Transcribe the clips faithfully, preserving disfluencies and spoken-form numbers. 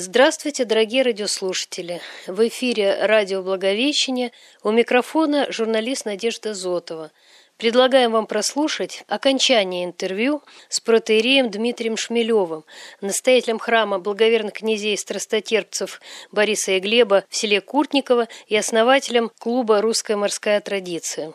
Здравствуйте, дорогие радиослушатели! В эфире радио «Благовещение», у микрофона журналист Надежда Зотова. Предлагаем вам прослушать окончание интервью с протоиереем Дмитрием Шмелевым, настоятелем храма благоверных князей страстотерпцев Бориса и Глеба в селе Куртниково и основателем клуба «Русская морская традиция».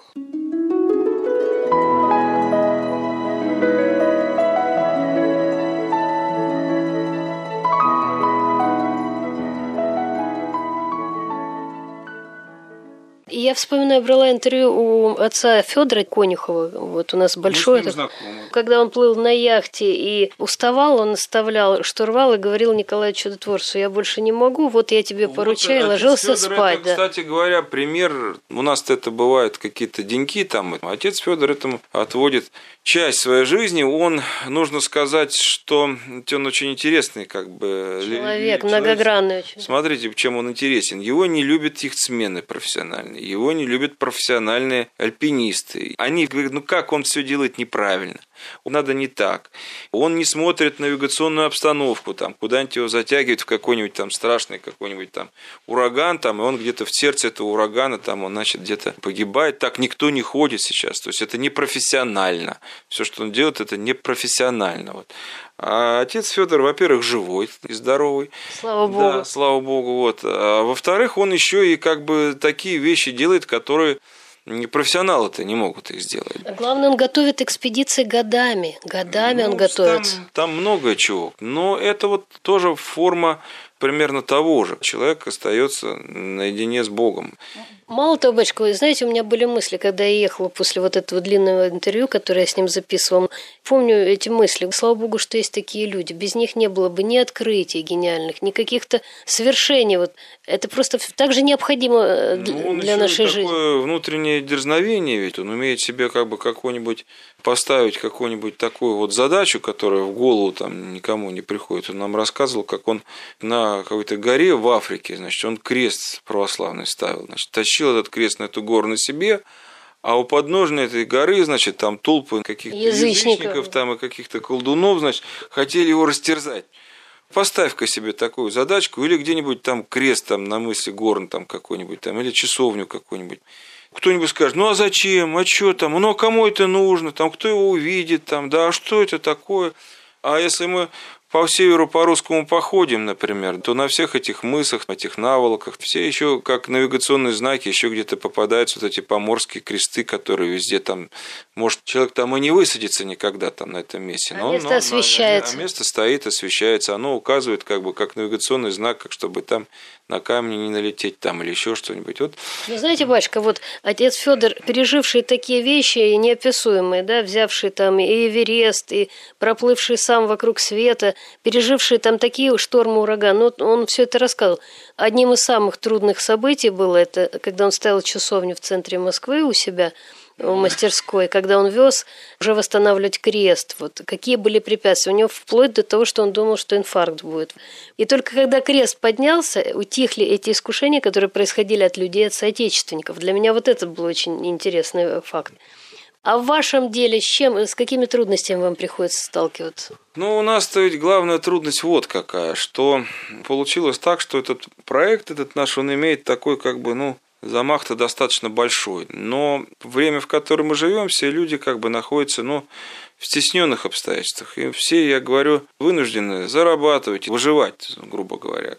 Я вспоминаю, брала интервью у отца Федора Конюхова. Вот у нас большой. Это... Когда он плыл на яхте и уставал, он наставлял штурвал и говорил Николаю Чудотворцу: я больше не могу, вот я тебе поручаю, вот, ложился Федор спать. Это, да. Кстати говоря, пример. У нас-то это бывают какие-то деньки там. Отец Федор этому отводит часть своей жизни. Он, нужно сказать, что он очень интересный, как бы человек, человек. многогранный очень. Смотрите, чем он интересен. Его не любят яхтсмены профессиональные. Его не любят профессиональные альпинисты. Они говорят, ну как он все делает неправильно. Надо не так. Он не смотрит навигационную обстановку, там, куда-нибудь его затягивает в какой-нибудь там страшный какой-нибудь там ураган, там, и он где-то в сердце этого урагана, там, он, значит, где-то погибает. Так никто не ходит сейчас. То есть это непрофессионально. Все, что он делает, это непрофессионально. Вот. А отец Федор, во-первых, живой и здоровый. Слава Богу. Да, слава Богу. Вот. А во-вторых, он еще и как бы такие вещи делает, которые профессионалы-то не могут их сделать. А главное, он готовит экспедиции годами. Годами ну, он готовит. Там, там много чего. Но это вот тоже форма примерно того же. Человек остается наедине с Богом. Мало того, батюшка, вы знаете, у меня были мысли, когда я ехала после вот этого длинного интервью, которое я с ним записывала. Помню эти мысли. Слава Богу, что есть такие люди. Без них не было бы ни открытий гениальных, ни каких-то свершений. Вот это просто так же необходимо ну, для нашей жизни. Такое внутреннее дерзновение, ведь он умеет себе как бы какой-нибудь поставить какую-нибудь такую вот задачу, которая в голову там никому не приходит. Он нам рассказывал, как он на какой-то горе в Африке, значит, он крест православный ставил, значит, тащил этот крест на эту гору на себе, а у подножия этой горы, значит, там толпы каких-то язычников, язычников там и каких-то колдунов, значит, хотели его растерзать. Поставь-ка себе такую задачку, или где-нибудь там крест там на мысе Горн там какой-нибудь там, или часовню какую-нибудь. Кто-нибудь скажет, ну а зачем, а что там, ну а кому это нужно, там, кто его увидит, там, да, а что это такое? А если мы по северу по русскому походим, например, то на всех этих мысах, этих наволоках, все еще как навигационные знаки, еще где-то попадаются вот эти поморские кресты, которые везде там, может, человек там и не высадится никогда там на этом месте. Но, а место но, освещается. А место стоит, освещается, оно указывает как бы как навигационный знак, как чтобы там на камни не налететь там или еще что-нибудь. Вот. Ну, знаете, батюшка, вот отец Федор, переживший такие вещи неописуемые, да, взявший там и Эверест, и проплывший сам вокруг света, переживший там такие штормы, ураганы, ну, он все это рассказывал. Одним из самых трудных событий было это, когда он ставил часовню в центре Москвы у себя в мастерской, когда он вез уже восстанавливать крест. Вот какие были препятствия у него, вплоть до того, что он думал, что инфаркт будет. И только когда крест поднялся, утихли эти искушения, которые происходили от людей, от соотечественников. Для меня вот это был очень интересный факт. А в вашем деле с чем, с какими трудностями вам приходится сталкиваться? Ну, у нас-то ведь главная трудность вот какая, что получилось так, что этот проект, этот наш, он имеет такой как бы, ну, замах-то достаточно большой. Но время, в котором мы живем, все люди как бы находятся, ну, в стесненных обстоятельствах. И все, я говорю, вынуждены зарабатывать, выживать, грубо говоря.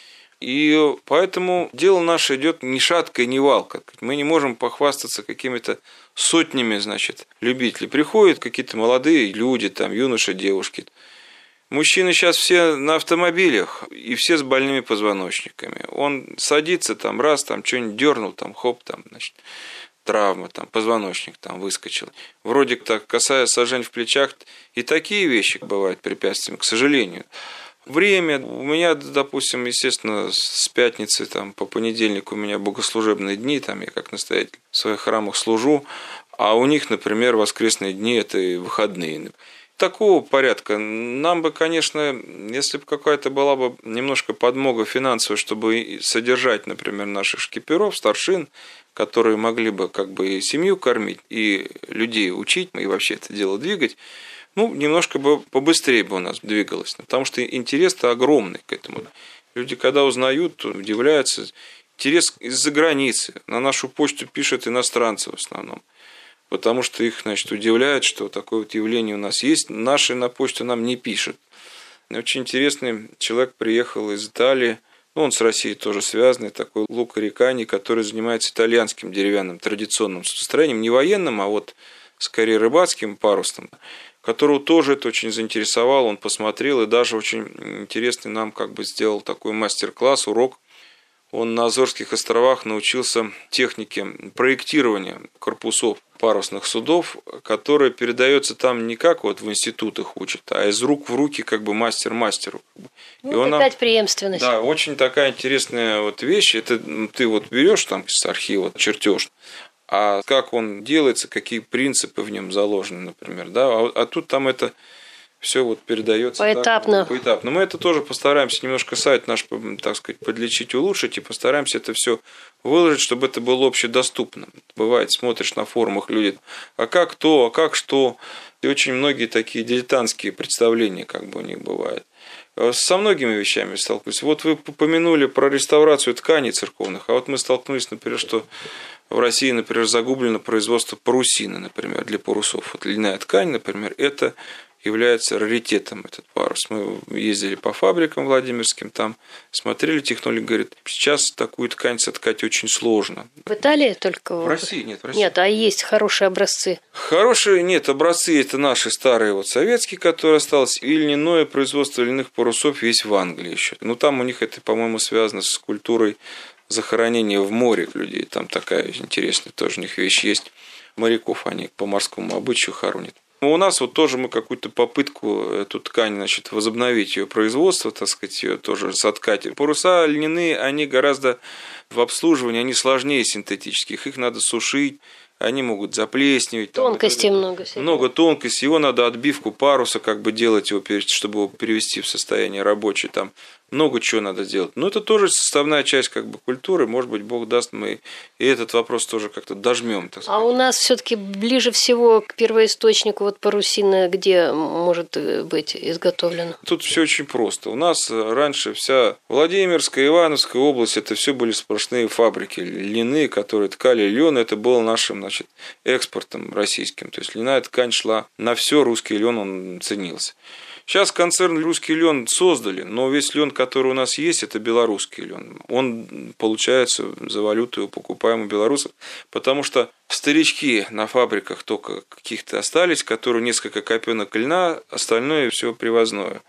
И поэтому дело наше идет ни шатко, ни валко. Мы не можем похвастаться какими-то сотнями, значит, любителей. Приходят какие-то молодые люди, там, юноши, девушки. Мужчины сейчас все на автомобилях, и все с больными позвоночниками. Он садится, там, раз, там, что-нибудь дернул, там, хоп, там, значит, травма, там, позвоночник там выскочил. Вроде так, касаясь сажень в плечах, и такие вещи бывают препятствиями, к сожалению. Время. У меня, допустим, естественно, с пятницы там, по понедельник у меня богослужебные дни, там я как настоятель в своих храмах служу, а у них, например, воскресные дни – это выходные. Такого порядка. Нам бы, конечно, если бы какая-то была бы немножко подмога финансовая, чтобы содержать, например, наших шкиперов, старшин, которые могли бы как бы и семью кормить, и людей учить, и вообще это дело двигать, ну, немножко бы побыстрее бы у нас двигалось, потому что интерес-то огромный к этому. Люди, когда узнают, то удивляются. Интерес из-за границы. На нашу почту пишут иностранцы в основном. Потому что их, значит, удивляет, что такое вот явление у нас есть. Наши на почту нам не пишут. Очень интересный человек приехал из Италии. Ну, он с Россией тоже связанный. Такой Лука Рикани, который занимается итальянским деревянным традиционным строением. Не военным, а вот скорее рыбацким, парусным. Которого тоже это очень заинтересовало. Он посмотрел и даже очень интересный нам как бы сделал такой мастер-класс, урок. Он на Азорских островах научился технике проектирования корпусов парусных судов, которая передается там не как вот в институтах учат, а из рук в руки как бы мастер мастеру. Ну, и он, опять преемственность. Да, очень такая интересная вот вещь. Это ты вот берешь там с архива чертеж, а как он делается, какие принципы в нем заложены, например, да, а, а тут там это все вот передается поэтапно. Так, поэтапно. Мы это тоже постараемся немножко сайт наш, так сказать, подлечить, улучшить, и постараемся это все выложить, чтобы это было общедоступно. Бывает, смотришь на форумах, люди, а как то, а как что, и очень многие такие дилетантские представления как бы у них бывают. Со многими вещами столкнулись. Вот вы упомянули про реставрацию тканей церковных, а вот мы столкнулись, например, что в России, например, загублено производство парусины, например, для парусов. Вот льняная ткань, например, это является раритетом, этот парус. Мы ездили по фабрикам владимирским, там смотрели технологии, говорят, сейчас такую ткань соткать очень сложно. В Италии только? В России нет. В России. Нет, а есть хорошие образцы? Хорошие нет, образцы это наши старые вот советские, которые осталось, и льняное производство льняных парусов есть в Англии еще. Ну там у них это, по-моему, связано с культурой захоронения в море людей. Там такая интересная тоже у них вещь есть. Моряков они по морскому обычаю хоронят. У нас вот тоже мы какую-то попытку эту ткань, значит, возобновить ее производство, так сказать, ее тоже соткать. Паруса льняные, они гораздо в обслуживании, они сложнее синтетических, их надо сушить, они могут заплесневеть. Тонкостей там, много всего. Много тонкостей, его надо отбивку паруса как бы делать, его, чтобы его перевести в состояние рабочее, там много чего надо делать. Но это тоже составная часть как бы культуры, может быть, Бог даст, мы и этот вопрос тоже как-то дожмем. Так сказать. А у нас все-таки ближе всего к первоисточнику вот парусина, где может быть изготовлено? Тут все очень просто. У нас раньше вся Владимирская, Ивановская область, это все были сплошные фабрики льняные, которые ткали лен, это было нашим, значит, экспортом российским. То есть льняная ткань шла на все, русский лен он ценился. Сейчас концерн «Русский лен» создали, но весь лен, который у нас есть, это белорусский лен. Он получается за валюту, его покупаем у белорусов, потому что старички на фабриках только каких-то остались, которые несколько копенок льна, остальное все привозное.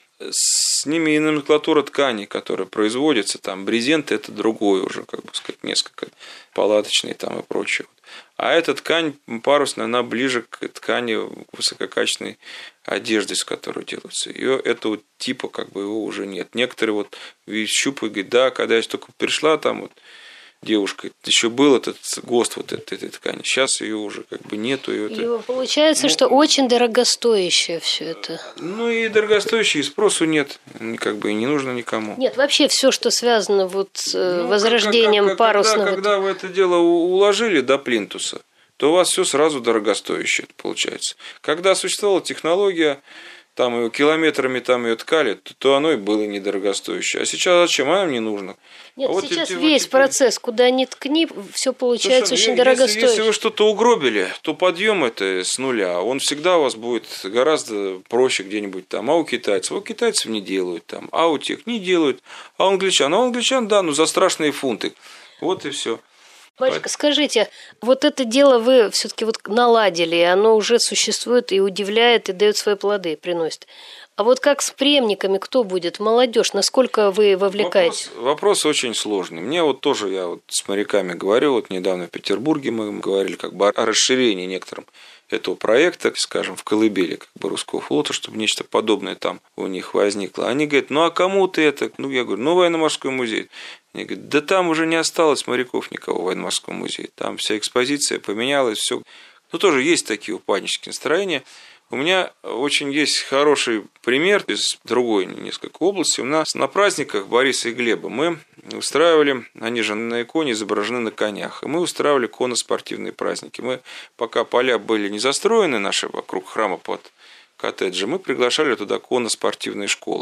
С ними и номенклатура тканей, которая производится, там брезент это другое уже, как бы сказать, несколько палаточные там и прочее. А эта ткань парусная, она ближе к ткани высококачественной одежды, с которой делается. Ее этого типа как бы его уже нет. Некоторые вот щупают, говорят, да, когда я только пришла, там вот девушка, еще был этот ГОСТ вот этой, этой ткани, сейчас ее уже как бы нету. И это... Получается, ну, что очень дорогостоящее все это. Ну и дорогостоящее, и спросу нет, как бы и не нужно никому. Нет, вообще все, что связано вот с ну, возрождением как, как, парусного. Когда, когда вы это дело уложили до плинтуса, то у вас все сразу дорогостоящее получается. Когда существовала технология, там ее километрами там ее ткали, то, то оно и было недорогостоящее. А сейчас зачем? А нам не нужно. Нет, а вот сейчас эти, весь вот процесс, куда ни ткни, все получается Слушай, очень дорогостоящее. Если, если вы что-то угробили, то подъем это с нуля. Он всегда у вас будет гораздо проще где-нибудь там. А у китайцев? У китайцев не делают там. А у тех не делают. А у англичан? А у англичан, да, ну за страшные фунты. Вот и все. Батюшка, скажите, вот это дело вы все-таки вот наладили, и оно уже существует и удивляет, и дает свои плоды, приносит. А вот как с преемниками, кто будет? Молодежь, насколько вы вовлекаете? Вопрос, вопрос очень сложный. Мне вот тоже, я вот с моряками говорю, вот недавно в Петербурге мы говорили как бы о расширении некоторым этого проекта, скажем, в колыбели как бы русского флота, чтобы нечто подобное там у них возникло. Они говорят, ну а кому ты это? Ну я говорю, ну военно-морской музей. Они говорят, да там уже не осталось моряков никого в военно-морском музее. Там вся экспозиция поменялась, все. Ну тоже есть такие упаднические настроения. У меня очень есть хороший пример из другой несколько областей. У нас на праздниках Бориса и Глеба мы устраивали, они же на иконе изображены на конях, и мы устраивали конно-спортивные праздники. Мы, пока поля были не застроены наши вокруг храма под коттеджи, мы приглашали туда конно-спортивные школы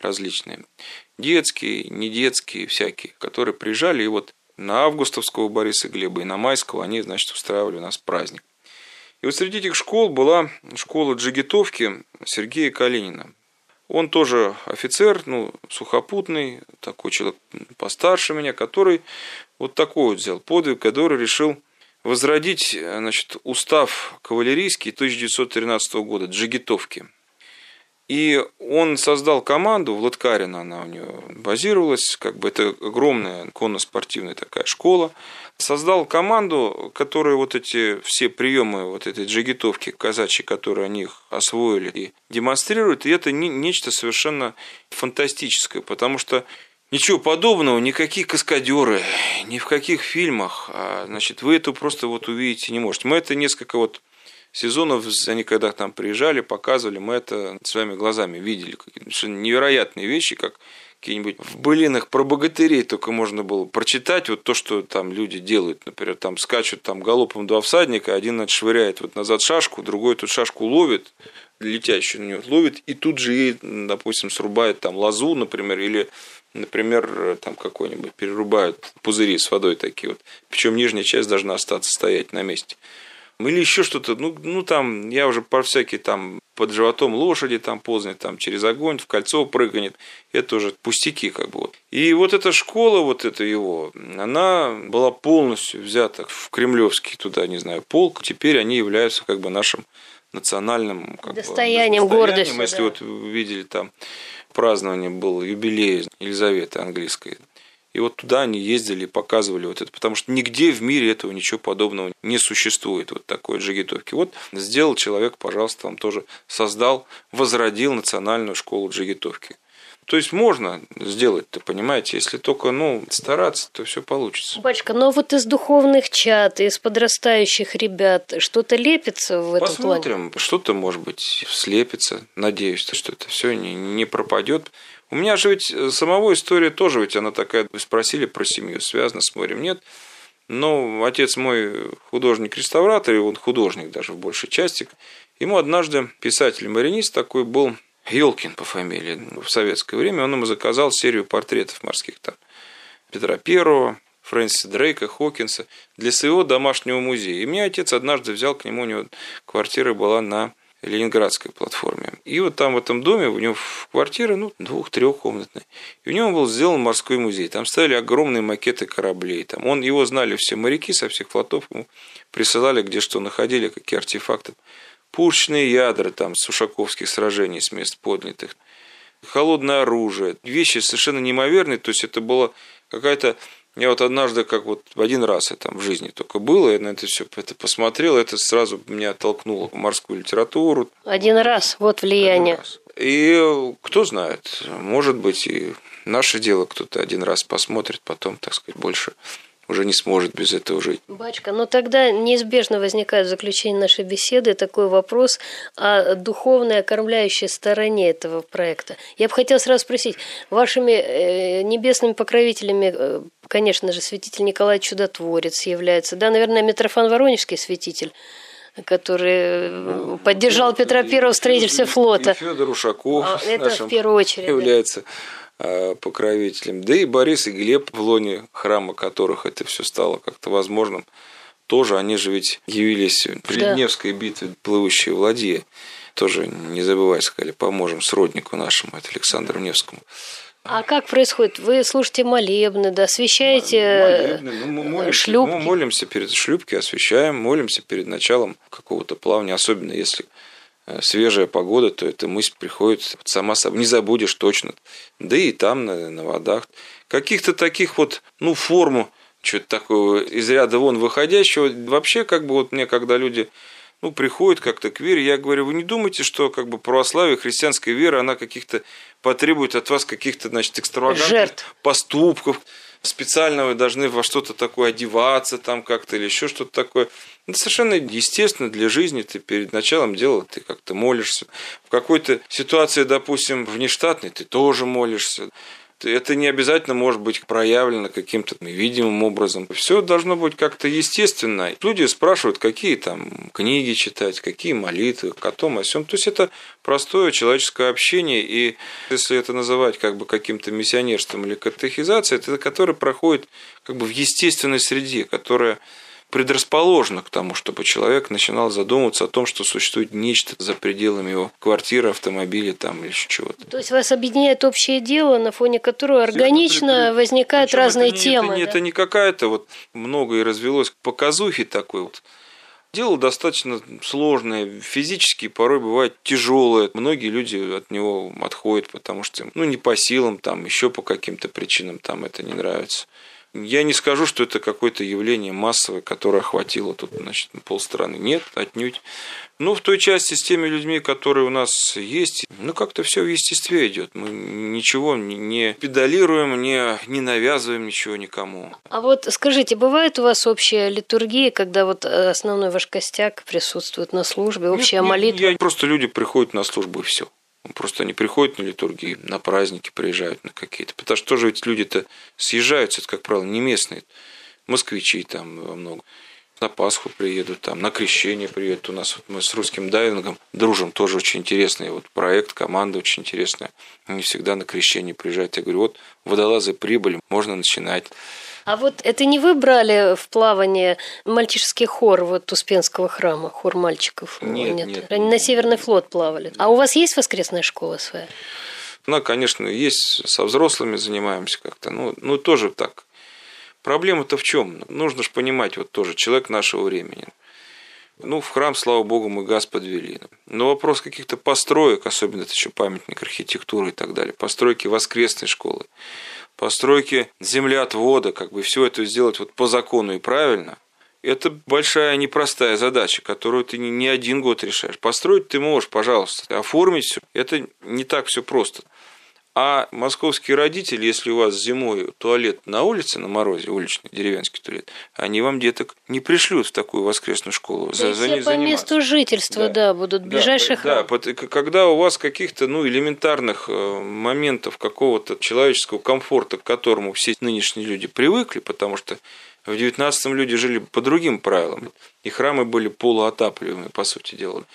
различные. Детские, недетские, всякие, которые приезжали, и вот на Августовского Бориса Глеба и на Майского они, значит, устраивали у нас праздник. И вот среди этих школ была школа джигитовки Сергея Калинина. Он тоже офицер, ну, сухопутный, такой человек постарше меня, который вот такой вот взял подвиг, который решил возродить, значит, устав кавалерийский тысяча девятьсот тринадцатого года, джигитовки. И он создал команду, в Лыткарино она у него базировалась, как бы это огромная конно-спортивная такая школа. Создал команду, которая вот эти все приемы вот этой джигитовки казачьи, которые они их освоили и демонстрируют, и это не, нечто совершенно фантастическое, потому что ничего подобного, никакие каскадеры, ни в каких фильмах, а, значит, вы это просто вот увидите не можете. Мы это несколько вот сезонов, они когда там приезжали, показывали, мы это своими глазами видели. Какие-то невероятные вещи, как какие-нибудь в былинах про богатырей только можно было прочитать вот то, что там люди делают. Например, там скачут там галопом два всадника, один отшвыряет вот назад шашку, другой эту шашку ловит, летящую на нее ловит, и тут же ей, допустим, срубает там лозу, например, или, например, там какой-нибудь перерубают пузыри с водой такие вот. Причем нижняя часть должна остаться стоять на месте. Или еще что-то, ну, ну там, я уже по всякие там под животом лошади там ползнет, там через огонь, в кольцо прыгнет, это уже пустяки как бы. И вот эта школа, вот эта его, она была полностью взята в кремлевский туда, не знаю, полк, теперь они являются как бы нашим национальным как достоянием, бы, гордостью. Если да. вот вы видели там празднование было юбилей Елизаветы Английской. И вот туда они ездили, показывали вот это, потому что нигде в мире этого ничего подобного не существует, вот такой джигитовки. Вот сделал человек, пожалуйста, он тоже создал, возродил национальную школу джигитовки. То есть можно сделать-то, понимаете, если только ну, стараться, то все получится. Батюшка, но вот из духовных чад, из подрастающих ребят что-то лепится в этом плане? Посмотрим, что-то, может быть, слепится. Надеюсь, что это все не, не пропадет. У меня же ведь самого история тоже, ведь она такая, вы спросили про семью, связана с морем. Нет, но отец мой художник-реставратор, и он художник даже в большей части. Ему однажды писатель-маринист такой был, Ёлкин по фамилии, в советское время, он ему заказал серию портретов морских там Петра Первого, Фрэнсиса Дрейка, Хокинса для своего домашнего музея. И мне отец однажды взял к нему, у него квартира была на Ленинградской платформе. И вот там в этом доме, у него квартира, ну, двух-трехкомнатная. И у него был сделан морской музей. Там стояли огромные макеты кораблей. Там он, его знали все моряки со всех флотов, ему присылали, где что находили, какие артефакты. Пушечные ядра там с ушаковских сражений, с мест поднятых. Холодное оружие. Вещи совершенно неимоверные. То есть это было какая-то... Я вот однажды, как вот один раз это в жизни только было, я на это все это посмотрел, это сразу меня оттолкнуло в морскую литературу. Один раз, вот влияние. Раз. И кто знает, может быть, и наше дело кто-то один раз посмотрит, потом, так сказать, больше уже не сможет без этого жить. Батюшка, но тогда неизбежно возникает в заключении нашей беседы такой вопрос о духовной, окормляющей стороне этого проекта. Я бы хотела сразу спросить, вашими небесными покровителями, конечно же, святитель Николай Чудотворец является, да, наверное, Митрофан Воронежский святитель, который ну, поддержал вот, Петра Первого в строительстве флота. И Федор Ушаков а, это в первую очередь является... Да. покровителем, да и Борис и Глеб, в лоне храма которых это все стало как-то возможным, тоже они же ведь явились при да. Невской битве, плывущие в ладье, тоже не забывай, сказали, поможем сроднику нашему, это Александру Невскому. А как происходит? Вы слушаете молебны, да, освещаете молебны, ну, мы молимся, шлюпки? Мы молимся перед шлюпки, освещаем, молимся перед началом какого-то плавания, особенно если свежая погода, то эта мысль приходит сама собой. Не забудешь точно. Да и там, на, на водах. Каких-то таких вот, ну, форму, что-то такого из ряда вон выходящего. Вообще, как бы вот мне, когда люди, ну, приходят как-то к вере, я говорю, вы не думайте, что как бы православие, христианская вера, она каких-то потребует от вас каких-то, значит, экстравагантных жертв, поступков. Специально вы должны во что-то такое одеваться там как-то или еще что-то такое. Это совершенно естественно для жизни. Ты перед началом дела ты как-то молишься. В какой-то ситуации, допустим, внештатной ты тоже молишься. Это не обязательно может быть проявлено каким-то видимым образом. Все должно быть как-то естественно. Люди спрашивают, какие там книги читать, какие молитвы, о том, о сём. То есть это простое человеческое общение. И если это называть как бы каким-то миссионерством или катехизацией, это которое проходит как бы в естественной среде, которая предрасположена к тому, чтобы человек начинал задумываться о том, что существует нечто за пределами его квартиры, автомобиля там, или еще чего-то. То есть вас объединяет общее дело, на фоне которого органично возникают Причем разные это не, темы. Это, да? это не какая-то вот много и развелось показухи такой вот. Дело достаточно сложное, физически порой бывает тяжелое. Многие люди от него отходят, потому что ну, не по силам, там, еще по каким-то причинам там это не нравится. Я не скажу, что это какое-то явление массовое, которое охватило тут, значит, полстраны. Нет, отнюдь. Но в той части с теми людьми, которые у нас есть, ну как-то все в естестве идет. Мы ничего не педалируем, не, не навязываем ничего никому. А вот скажите, бывает у вас общая литургия, когда вот основной ваш костяк присутствует на службе, общая нет, молитва? Нет, я, просто люди приходят на службу и все. Просто они приходят на литургии, на праздники приезжают на какие-то. Потому что тоже ведь люди-то съезжаются, это, как правило, не местные. Москвичи там во много. На Пасху приедут, там, на крещение приедут. У нас вот мы с русским дайвингом дружим, тоже очень интересный вот проект, команда очень интересная. Они всегда на крещение приезжают. Я говорю, вот водолазы прибыли, можно начинать. А вот это не вы брали в плавание мальчишеский хор вот Успенского храма, хор мальчиков? Нет, нет. нет Они на Северный флот плавали. А у вас есть воскресная школа своя? Ну, конечно, есть, со взрослыми занимаемся как-то. Ну, ну тоже так. Проблема-то в чем? Нужно же понимать, вот тоже человек нашего времени. Ну, в храм, слава богу, мы газ подвели. Но вопрос каких-то построек, особенно это еще памятник архитектуры и так далее, постройки воскресной школы, постройки землеотвода, как бы все это сделать вот по закону и правильно, это большая непростая задача, которую ты не один год решаешь. Построить ты можешь, пожалуйста, оформить все, это не так все просто. А московские родители, если у вас зимой туалет на улице, на морозе, уличный, деревенский туалет, они вам деток не пришлют в такую воскресную школу. Да за, все за по месту жительства, да, да будут да, ближайшие храмы. Да, когда у вас каких-то ну, элементарных моментов какого-то человеческого комфорта, к которому все нынешние люди привыкли, потому что в девятнадцатом люди жили по другим правилам, и храмы были полуотапливаемые, по сути дела.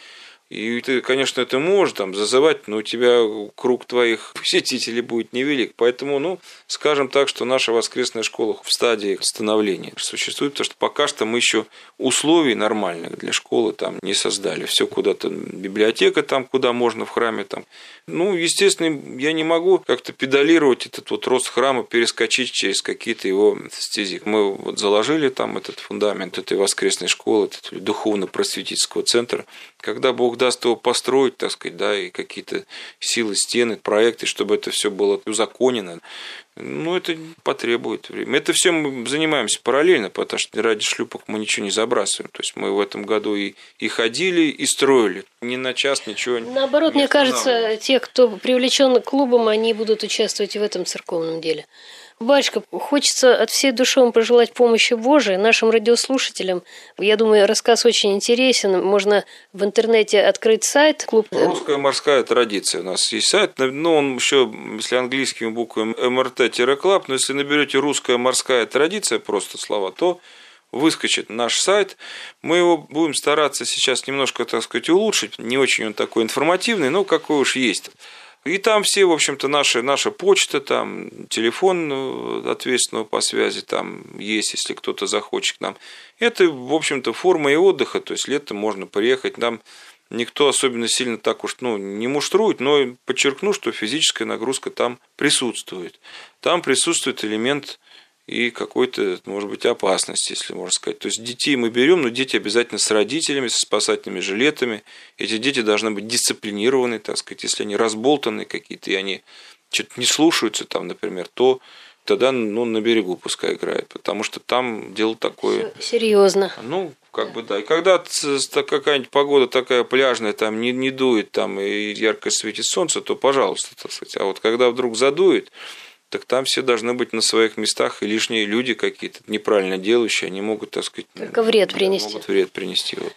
И ты, конечно, это можешь там зазывать, но у тебя круг твоих посетителей будет невелик. Поэтому, ну, скажем так, что наша воскресная школа в стадии становления существует, потому что пока что мы еще условий нормальных для школы там не создали. Все куда-то, библиотека там, куда можно в храме там. Ну, естественно, я не могу как-то педалировать этот вот рост храма, перескочить через какие-то его стези. Мы вот заложили там этот фундамент этой воскресной школы, этого духовно-просветительского центра. Когда Бог даст его построить, так сказать, да, и какие-то силы, стены, проекты, чтобы это все было узаконено, ну, это потребует времени. Это все мы занимаемся параллельно, потому что ради шлюпок мы ничего не забрасываем. То есть мы в этом году и, и ходили, и строили. Ни на час ничего не Наоборот, не мне кажется, те, кто привлечен клубом, они будут участвовать и в этом церковном деле. Батюшка, хочется от всей души вам пожелать помощи Божией нашим радиослушателям. Я думаю, рассказ очень интересен. Можно в интернете открыть сайт. Клуб... Русская морская традиция. У нас есть сайт. Ну, он еще, если английскими буквами, эм эр тэ-клаб, но если наберете «Русская морская традиция», просто слова, то выскочит наш сайт. Мы его будем стараться сейчас немножко, так сказать, улучшить. Не очень он такой информативный, но какой уж есть. И там все, в общем-то, наши, наша почта, там, телефон ответственного по связи там есть, если кто-то захочет к нам. Это, в общем-то, форма и отдыха, то есть летом можно приехать, там никто особенно сильно так уж ну, не муштрует, но подчеркну, что физическая нагрузка там присутствует. Там присутствует элемент и какой-то, может быть, опасности, если можно сказать. То есть детей мы берем, но дети обязательно с родителями, со спасательными жилетами. Эти дети должны быть дисциплинированы, так сказать. Если они разболтаны какие-то, и они что-то не слушаются, там, например, то тогда ну, на берегу пускай играют, потому что там дело такое... Серьезно. Ну, как бы да. И когда какая-нибудь погода такая пляжная, там не, не дует, там и ярко светит солнце, то пожалуйста, так сказать. А вот когда вдруг задует, так там все должны быть на своих местах, и лишние люди какие-то неправильно делающие, они могут, так сказать, только вред принести. Могут вред принести. Вот.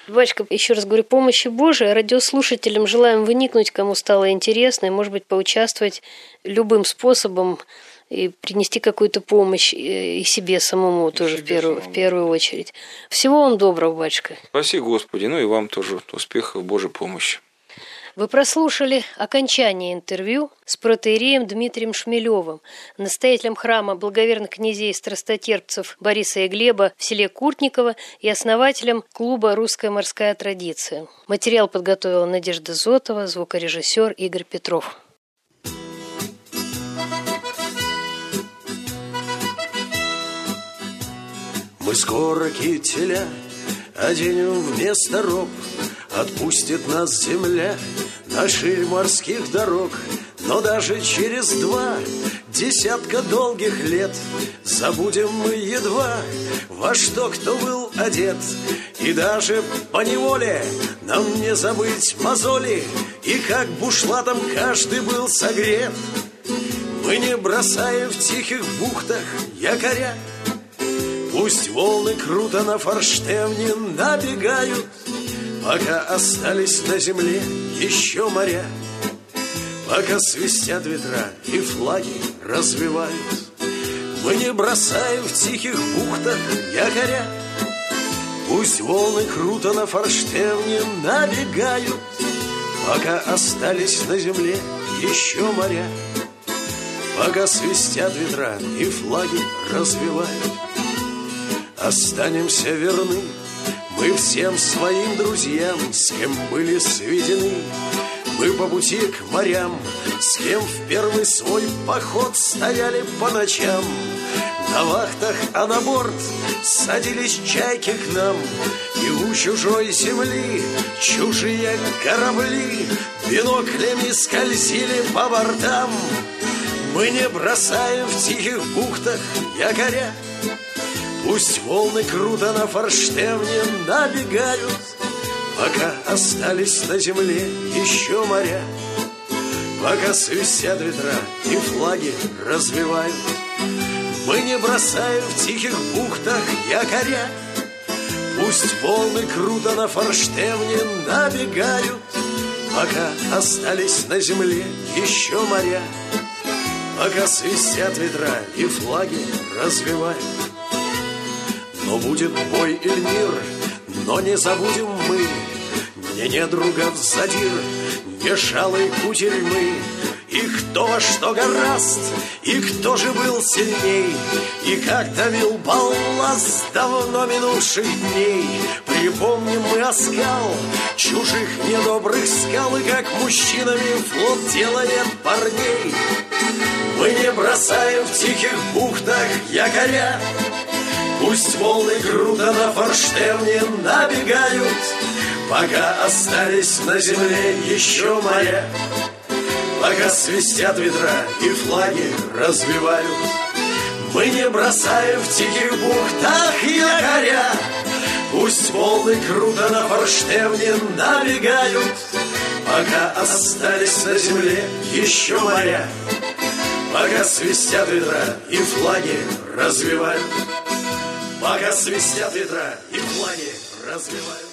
Батюшка, еще раз говорю, помощи Божией. Радиослушателям желаем вникнуть, кому стало интересно, и, может быть, поучаствовать любым способом и принести какую-то помощь и себе самому и тоже себе в, первую, самому. в первую очередь. Всего вам доброго, батюшка. Спаси Господи, ну и вам тоже успехов, Божьей помощи. Вы прослушали окончание интервью с протоиереем Дмитрием Шмелевым, настоятелем храма благоверных князей страстотерпцев Бориса и Глеба в селе Куртниково и основателем клуба «Русская морская традиция». Материал подготовила Надежда Зотова, звукорежиссер Игорь Петров. Мы скоро кителя оденем вместо роб, отпустит нас земля на ширь морских дорог. Но даже через два десятка долгих лет забудем мы едва, во что кто был одет. И даже поневоле нам не забыть мозоли, и как бушлатом каждый был согрет. Мы не бросаем в тихих бухтах якоря, пусть волны круто на форштевне набегают, пока остались на земле еще моря, пока свистят ветра и флаги развивают. Мы не бросаем в тихих бухтах якоря, пусть волны круто на форштевне набегают, пока остались на земле еще моря, пока свистят ветра и флаги развивают. Останемся верны мы всем своим друзьям, с кем были сведены мы по пути к морям, с кем в первый свой поход стояли по ночам. На вахтах, а на борт садились чайки к нам, и у чужой земли чужие корабли биноклями скользили по бортам. Мы не бросаем в тихих бухтах якоря, пусть волны круто на форштевне набегают, пока остались на земле еще моря, пока свистят ветра и флаги развивают. Мы не бросаем в тихих бухтах якоря, пусть волны круто на форштевне набегают, пока остались на земле еще моря, пока свистят ветра и флаги развивают. Но будет бой или мир, но не забудем мы ни недругов задир, ни шалой кутерьмы. И кто во что гораст, и кто же был сильней, и как давил балласт давно минувших дней. Припомним мы оскал чужих недобрых скал, и как мужчинами флот делает парней. Мы не бросаем в тихих бухтах якоря, пусть волны круто на форштевне набегают, пока остались на земле еще моря, пока свистят ветра и флаги развивают. Мы не бросаем в тихих бухтах якоря, пусть волны круто на форштевне набегают, пока остались на земле еще моря, пока свистят ветра и флаги развивают. Пока свистят ветра и флаги развивают.